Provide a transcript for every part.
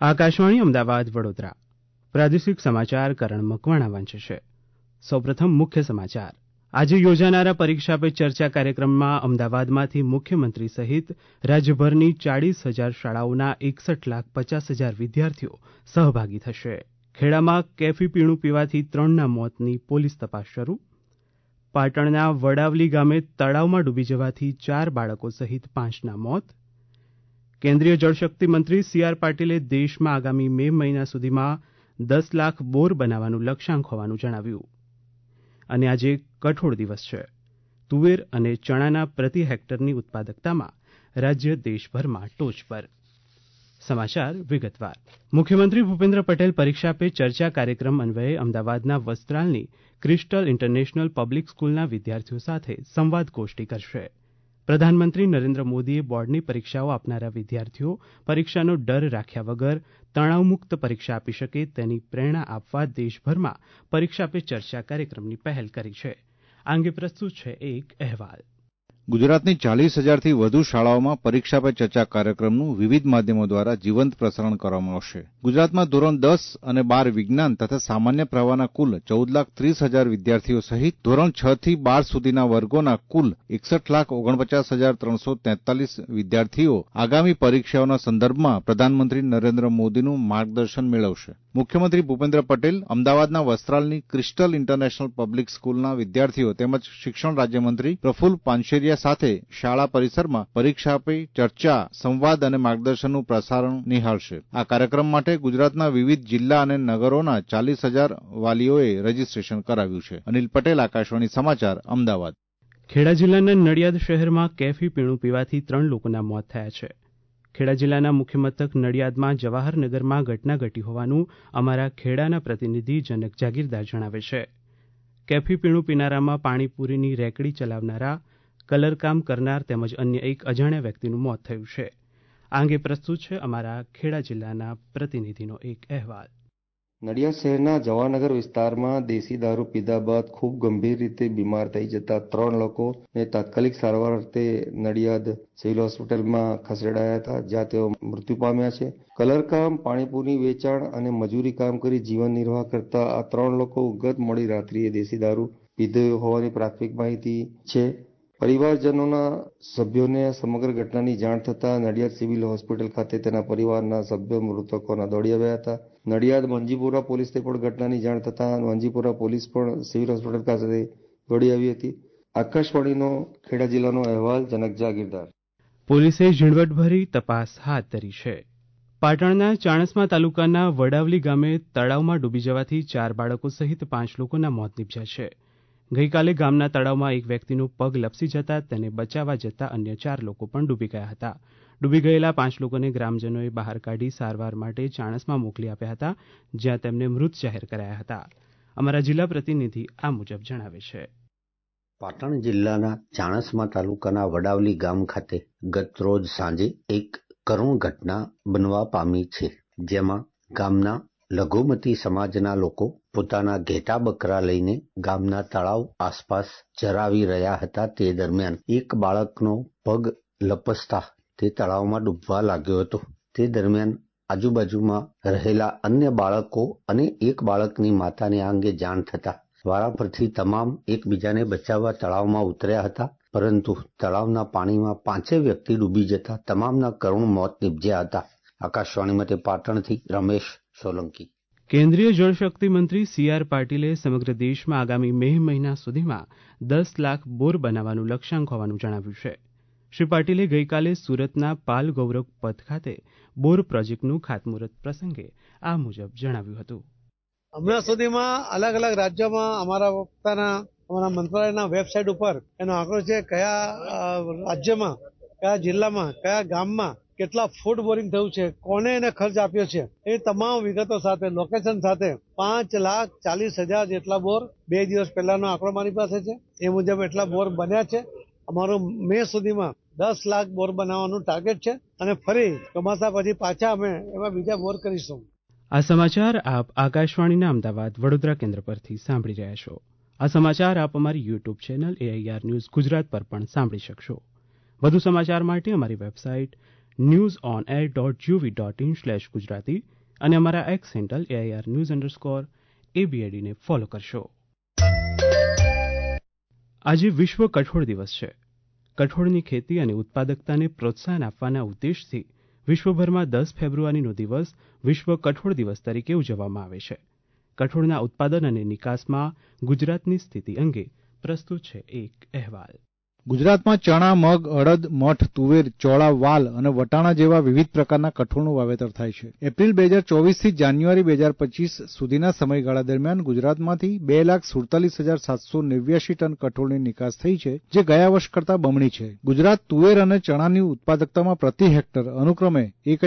આકાશવાણી અમદાવાદ વડોદરા પ્રાદેશિક સમાચાર કરણ મકવાણા વાંચે છે. સૌપ્રથમ મુખ્ય સમાચાર. આજે યોજાનારા પરીક્ષા પે ચર્ચા કાર્યક્રમમાં અમદાવાદમાંથી મુખ્યમંત્રી સહિત રાજ્યભરની 40,000 શાળાઓના 61,50,000 વિદ્યાર્થીઓ સહભાગી થશે. ખેડામાં કેફી પીણું પીવાથી 3ના મોતની પોલીસ તપાસ શરૂ. પાટણના વડાવલી ગામે તળાવમાં ડૂબી જવાથી 4 બાળકો સહિત 5ના મોત. કેન્દ્રીય જળશક્તિ મંત્રી સી.આર. પાટીલે દેશમાં આગામી મે મહિના સુધીમાં 10 લાખ બોર બનાવવાનું લક્ષ્યાંક હોવાનું જણાવ્યું. અને આજે કઠોળ દિવસ છે. તુવેર અને ચણાના પ્રતિ હેક્ટરની ઉત્પાદકતામાં રાજ્ય દેશભરમાં ટોચ પર. સમાચાર વિગતવાર. મુખ્યમંત્રી ભૂપેન્દ્ર પટેલ પરીક્ષા પે ચર્ચા કાર્યક્રમ અન્વયે અમદાવાદના વસ્ત્રાલની ક્રિસ્ટલ ઇન્ટરનેશનલ પબ્લિક સ્કૂલના વિદ્યાર્થીઓ સાથે સંવાદ ગોષ્ઠી કરશે. પ્રધાનમંત્રી નરેન્દ્ર મોદીએ બોર્ડની પરીક્ષાઓ આપનારા વિદ્યાર્થીઓ પરીક્ષાનો ડર રાખ્યા વગર તણાવમુક્ત પરીક્ષા આપી શકે તેની પ્રેરણા આપવા દેશભરમાં પરીક્ષા પે ચર્ચા કાર્યક્રમની પહેલ કરી છે. આ અંગે પ્રસ્તુત છે એક અહેવાલ. ગુજરાતની 40,000થી વધુ શાળાઓમાં પરીક્ષા પે ચર્ચા કાર્યક્રમનું વિવિધ માધ્યમો દ્વારા જીવંત પ્રસારણ કરવામાં આવશે. ગુજરાતમાં ધોરણ 10 અને 12 વિજ્ઞાન તથા સામાન્ય પ્રવાહના કુલ 14,30,000 વિદ્યાર્થીઓ સહિત ધોરણ 6 થી 12 સુધીના વર્ગોના કુલ 61,49,343 વિદ્યાર્થીઓ આગામી પરીક્ષાઓના સંદર્ભમાં પ્રધાનમંત્રી નરેન્દ્ર મોદીનું માર્ગદર્શન મેળવશે. મુખ્યમંત્રી ભૂપેન્દ્ર પટેલ અમદાવાદના વસ્ત્રાલની ક્રિસ્ટલ ઇન્ટરનેશનલ પબ્લિક સ્કૂલના વિદ્યાર્થીઓ તેમજ શિક્ષણ રાજ્યમંત્રી પ્રફુલ્લ પાનશેરિયા સાથે શાળા પરિસરમાં પરીક્ષા પે ચર્ચા સંવાદ અને માર્ગદર્શનનું પ્રસારણ નિહાળશે. આ કાર્યક્રમ માટે ગુજરાતના વિવિધ જિલ્લા અને નગરોના 40,000 વાલીઓએ રજીસ્ટ્રેશન કરાવ્યું છે. અનિલ પટેલ, આકાશવાણી સમાચાર, અમદાવાદ. ખેડા જિલ્લાના નડિયાદ શહેરમાં કેફી પીણું પીવાથી 3 લોકોના મોત થયા છે. ખેડા જિલ્લાના મુખ્ય મથક નડિયાદમાં જવાહરનગરમાં ઘટના ઘટી હોવાનું અમારા ખેડાના પ્રતિનિધિ જનક જાગીરદાર જણાવે છે. કેફી પીણું પીનારામાં પાણીપુરીની રેકડી ચલાવનારા, કલરકામ કરનાર તેમજ અન્ય એક અજાણ્યા વ્યક્તિનું મોત થયું છે. આ અંગે પ્રસ્તુત છે અમારા ખેડા જિલ્લાના પ્રતિનિધિનો એક અહેવાલ. નડિયાદ શહેરના જવાહરનગર વિસ્તારમાં દેશી દારૂ પીધા બાદ ખૂબ ગંભીર રીતે બીમાર થઈ જતા 3 લોકોને તાત્કાલિક સારવાર અર્થે નડિયાદ સિવિલ હોસ્પિટલમાં ખસેડાયા હતા, જ્યાં તેઓ મૃત્યુ પામ્યા છે. કલરકામ, પાણીપુરી વેચાણ અને મજૂરી કામ કરી જીવન નિર્વાહ કરતા આ 3 લોકો ગત મોડી રાત્રિએ દેશી દારૂ પીધો હોવાની પ્રાથમિક માહિતી છે. પરિવારજનોના સભ્યોને સમગ્ર ઘટનાની જાણ થતાં નડિયાદ સિવિલ હોસ્પિટલ ખાતે તેના પરિવારના સભ્યો મૃતકોના દોડી આવ્યા હતા. નડિયાદ મંજીપુરા પોલીસને પણ ઘટનાની જાણ થતાં મંજીપુરા પોલીસ પણ સિવિલ હોસ્પિટલ ખાતે દોડી આવી હતી. આકાશવાણીનો ખેડા જિલ્લાનો અહેવાલ, જનક જાગીરદાર. પોલીસે ઝીણવટભરી તપાસ હાથ ધરી છે. પાટણના ચાણસ્મા તાલુકાના વડાવલી ગામે તળાવમાં ડૂબી જવાથી 4 બાળકો સહિત 5 લોકોના મોત નીપજ્યા છે. ગઈકાલે ગામના તળાવમાં એક વ્યક્તિનો પગ લપસી જતા તેને બચાવવા જતા અન્ય 4 લોકો પણ ડૂબી ગયા હતા. ડૂબી ગયેલા 5 લોકોને ગ્રામજનોએ બહાર કાઢી સારવાર માટે ચાણસ્મા મોકલી આપ્યા હતા, જ્યાં તેમને મૃત જાહેર કરાયા હતા. અમારા જિલ્લા પ્રતિનિધિ આ મુજબ જણાવે છે. પાટણ જિલ્લાના ચાણસ્મા તાલુકાના વડાવલી ગામ ખાતે ગત રોજ સાંજે એક કરુણ ઘટના બનવા પામી છે, જેમાં ગામના લઘુમતી સમાજના લોકો પોતાના ઘેટા બકરા લઈને ગામના તળાવ આસપાસ ચરાવી રહ્યા હતા. તે દરમિયાન એક બાળકનો પગ લપસતા તે તળાવમાં ડૂબવા લાગ્યો હતો. તે દરમિયાન આજુબાજુમાં રહેલા અન્ય બાળકો અને એક બાળકની માતાને આ અંગે જાણ થતા વારાફરતી તમામ એકબીજાને બચાવવા તળાવમાં ઉતર્યા હતા, પરંતુ તળાવના પાણીમાં 5 વ્યક્તિ ડૂબી જતા તમામના કરુણ મોત નીપજ્યા હતા. આકાશવાણી માટે પાટણથી રમેશ સોલંકી. કેન્દ્રીય જળશક્તિ મંત્રી સી.આર. પાટીલે સમગ્ર દેશમાં આગામી મે મહિના સુધીમાં 10 લાખ બોર બનાવવાનું લક્ષ્યાંક હોવાનું જણાવ્યું છે. શ્રી પાટીલે ગઈકાલે સુરતના પાલ ગૌરવ પથ ખાતે બોર પ્રોજેક્ટનું ખાતમુહૂર્ત પ્રસંગે આ મુજબ જણાવ્યું હતું. હમણાં સુધીમાં અલગ અલગ રાજ્યોમાં અમારા મંત્રાલયના વેબસાઇટ ઉપર એનો આંકડો છે, કયા રાજ્યમાં, કયા જિલ્લામાં, કયા ગામમાં કેટલા ફૂટ બોરિંગ થયું છે, કોને એને ખર્ચ આપ્યો છે, એ તમામ વિગતો સાથે લોકેશન સાથે 5,40,000 જેટલા બોર 2 દિવસ પહેલાનો આંકડો મારી પાસે છે. એ મુજબ એટલા બોર બન્યા છે. અમારું મે સુધીમાં 10 લાખ બોર બનાવવાનું ટાર્ગેટ છે અને ફરી ચોમાસા પછી પાછા અમે એમાં બીજા બોર કરીશું. આ સમાચાર આપ આકાશવાણીના અમદાવાદ વડોદરા કેન્દ્ર પરથી સાંભળી રહ્યા છો. આ સમાચાર આપ અમારી YouTube channel AIR news Gujarat પર પણ સાંભળી શકશો. વધુ સમાચાર માટે અમારી વેબસાઇટ newsonair.gov.in/gujarati અને અમારા એક્સ હેન્ડલ AIR_news_ ને ફોલો કરશો. આજે વિશ્વ કઠોળ દિવસ છે. કઠોળની ખેતી અને ઉત્પાદકતાને પ્રોત્સાહન આપવાના ઉદ્દેશથી વિશ્વભરમાં 10 ફેબ્રુઆરીનો દિવસ વિશ્વ કઠોળ દિવસ તરીકે ઉજવવામાં આવે છે. કઠોળના ઉત્પાદન અને નિકાસમાં ગુજરાતની સ્થિતિ અંગે પ્રસ્તુત છે એક અહેવાલ. ગુજરાતમાં ચણા, મગ, અડદ, મઠ, તુવેર, ચોળા, વાલ અને વટાણા જેવા વિવિધ પ્રકારના કઠોળનું વાવેતર થાય છે. એપ્રિલ 2024 થી જાન્યુઆરી 2025 સુધીના સમયગાળા દરમિયાન ગુજરાતમાંથી 2,47,789 ટન કઠોળની નિકાસ થઈ છે, જે ગયા વર્ષ કરતાં બમણી છે. ગુજરાત તુવેર અને ચણાની ઉત્પાદકતામાં પ્રતિ હેક્ટર અનુક્રમે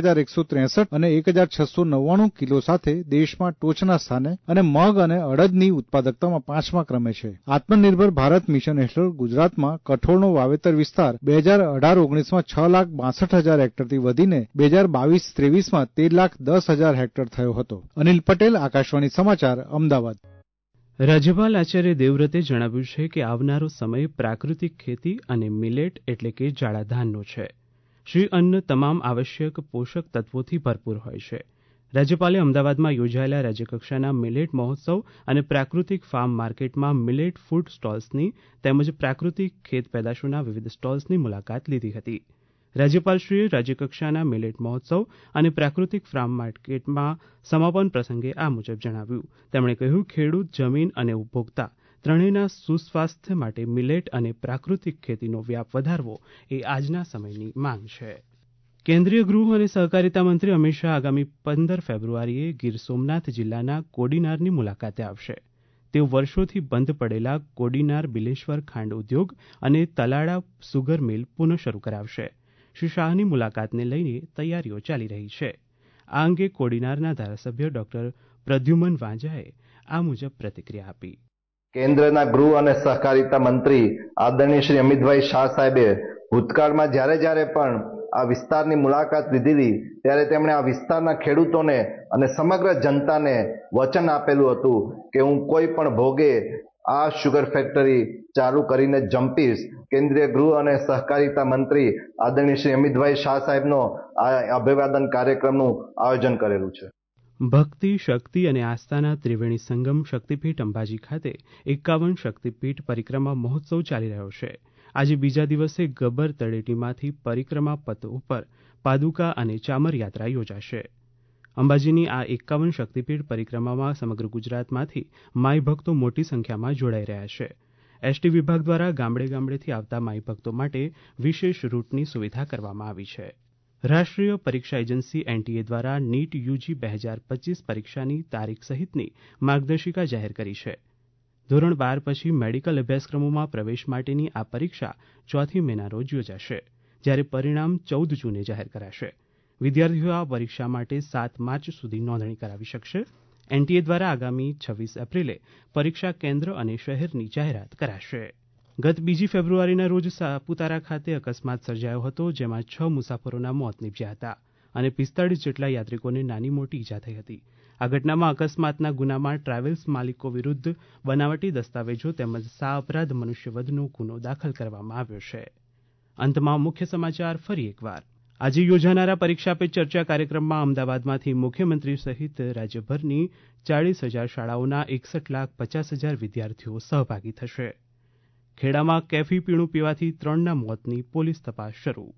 1,163 અને 1,699 કિલો સાથે દેશમાં ટોચના સ્થાને અને મગ અને અડદની ઉત્પાદકતામાં 5મા ક્રમે છે. આત્મનિર્ભર ભારત મિશન હેઠળ ગુજરાતમાં કઠોળનો વાવેતર વિસ્તાર 2018-19માં 6,62,000 હેક્ટરથી વધીને 2022-23માં 13,10,000 હેક્ટર થયો હતો. અનિલ પટેલ, આકાશવાણી સમાચાર, અમદાવાદ. રાજ્યપાલ આચાર્ય દેવવ્રતે જણાવ્યું છે કે આવનારો સમય પ્રાકૃતિક ખેતી અને મિલેટ એટલે કે જાડા ધાનનો છે. શ્રી અન્ન તમામ આવશ્યક પોષક તત્વોથી ભરપૂર હોય છે. રાજ્યપાલે અમદાવાદમાં યોજાયેલા રાજ્યકક્ષાના મિલેટ મહોત્સવ અને પ્રાકૃતિક ફાર્મ માર્કેટમાં મિલેટ ફૂડ સ્ટોલ્સની તેમજ પ્રાકૃતિક ખેત પેદાશોના વિવિધ સ્ટોલ્સની મુલાકાત લીધી હતી. રાજ્યપાલશ્રીએ રાજ્યકક્ષાના મિલેટ મહોત્સવ અને પ્રાકૃતિક ફાર્મ માર્કેટમાં સમાપન પ્રસંગે આ મુજબ જણાવ્યું. તેમણે કહ્યું, ખેડૂત, જમીન અને ઉપભોક્તા ત્રણેયના સુસ્વાસ્થ્ય માટે મિલેટ અને પ્રાકૃતિક ખેતીનો વ્યાપ વધારવો એ આજના સમયની માંગ છે. કેન્દ્રીય ગૃહ અને સહકારિતા મંત્રી અમિત શાહ આગામી 15 ફેબ્રુઆરીએ ગીર સોમનાથ જિલ્લાના કોડીનારની મુલાકાતે આવશે. તેઓ વર્ષોથી બંધ પડેલા કોડીનાર બિલેશ્વર ખાંડ ઉદ્યોગ અને તલાળા સુગર મિલ પુનઃ શરૂ કરાવશે. શ્રી શાહની મુલાકાતને લઈને તૈયારીઓ ચાલી રહી છે. આ અંગે કોડીનારના ધારાસભ્ય ડોક્ટર પ્રદ્યુમન વાંઝાએ આ મુજબ પ્રતિક્રિયા આપી. કેન્દ્રના ગૃહ અને સહકારિતા મંત્રી આદરણીય શ્રી અમિતભાઈ શાહ સાહેબે ભૂતકાળમાં જ્યારે પણ આ વિસ્તારની મુલાકાત લીધેલી ત્યારે તેમણે આ વિસ્તારના ખેડૂતોને અને સમગ્ર જનતાને વચન આપેલું હતું કે હું કોઈ પણ ભોગે આ શુગર ફેક્ટરી ચાલુ કરીને જંપીશ. કેન્દ્રીય ગૃહ અને સહકારિતા મંત્રી આદરણીય શ્રી અમિતભાઈ શાહ સાહેબનો આ અભિવાદન કાર્યક્રમનું આયોજન કરેલું છે. ભક્તિ, શક્તિ અને આસ્થાના ત્રિવેણી સંગમ શક્તિપીઠ અંબાજી ખાતે 51 શક્તિપીઠ પરિક્રમા મહોત્સવ ચાલી રહ્યો છે. આજે બીજા દિવસે ગબ્બર તળેટીમાંથી પરિક્રમા પથ ઉપર પાદુકા અને ચામર યાત્રા યોજાશે. અંબાજીની આ 51 શક્તિપીઠ પરિક્રમામાં સમગ્ર ગુજરાતમાંથી માઈ ભક્તો મોટી સંખ્યામાં જોડાઈ રહ્યા છે. એસટી વિભાગ દ્વારા ગામડે ગામડેથી આવતા માઈ ભક્તો માટે વિશેષ રૂટની સુવિધા કરવામાં આવી છે. રાષ્ટ્રીય પરીક્ષા એજન્સી એનટીએ દ્વારા નીટ યુજી 2025 પરીક્ષાની તારીખ સહિતની માર્ગદર્શિકા જાહેર કરી છે. ધોરણ 12 પછી મેડિકલ અભ્યાસક્રમોમાં પ્રવેશ માટેની આ પરીક્ષા 4 મેના રોજ યોજાશે, જ્યારે પરિણામ 14 જૂને જાહેર કરાશે. વિદ્યાર્થીઓ આ પરીક્ષા માટે 7 માર્ચ સુધી નોંધણી કરાવી શકશે. એનટીએ દ્વારા આગામી 26 એપ્રિલે પરીક્ષા કેન્દ્ર અને શહેરની જાહેરાત કરાશે. ગત 2 ફેબ્રુઆરીના રોજ સાપુતારા ખાતે અકસ્માત સર્જાયો હતો, જેમાં 6 મુસાફરોના મોત નીપજ્યા હતા અને 45 જેટલા યાત્રિકોને નાની મોટી ઈજા થઈ હતી. આ ઘટનામાં અકસ્માતના ગુનામાં ટ્રાવેલ્સ માલિકો વિરુદ્ધ બનાવટી દસ્તાવેજો તેમજ અપરાધ મનુષ્યવધનો ગુનો દાખલ કરવામાં આવ્યો છે. અંતમાં મુખ્ય સમાચાર ફરી એકવાર. આજે યોજાનારા પરીક્ષા પે ચર્ચા કાર્યક્રમમાં અમદાવાદમાંથી મુખ્યમંત્રી સહિત રાજ્યભરની 40,000 શાળાઓના 61,50,000 વિદ્યાર્થીઓ સહભાગી થશે. ખેડામાં કેફી પીણું પીવાથી 3ના મોતની પોલીસ તપાસ શરૂ.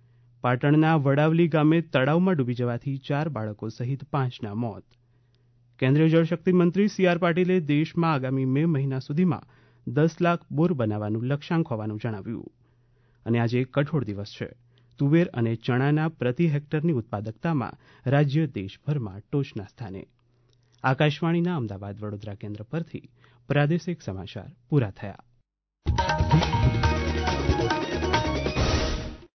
પાટણના વડાવલી ગામે તળાવમાં ડૂબી જવાથી 4 બાળકો સહિત 5ના મોત. કેન્દ્રીય જળશક્તિ મંત્રી સી.આર. પાટીલે દેશમાં આગામી મે મહિના સુધીમાં 10 લાખ બોર બનાવવાનું લક્ષ્યાંક હોવાનું જણાવ્યું. અને આજે કઠોળ દિવસ છે. તુવેર અને ચણાના પ્રતિ હેક્ટરની ઉત્પાદકતામાં રાજ્ય દેશભરમાં ટોચના સ્થાને. આકાશવાણીના અમદાવાદ વડોદરા કેન્દ્ર પરથી પ્રાદેશિક સમાચાર પૂરા થયા.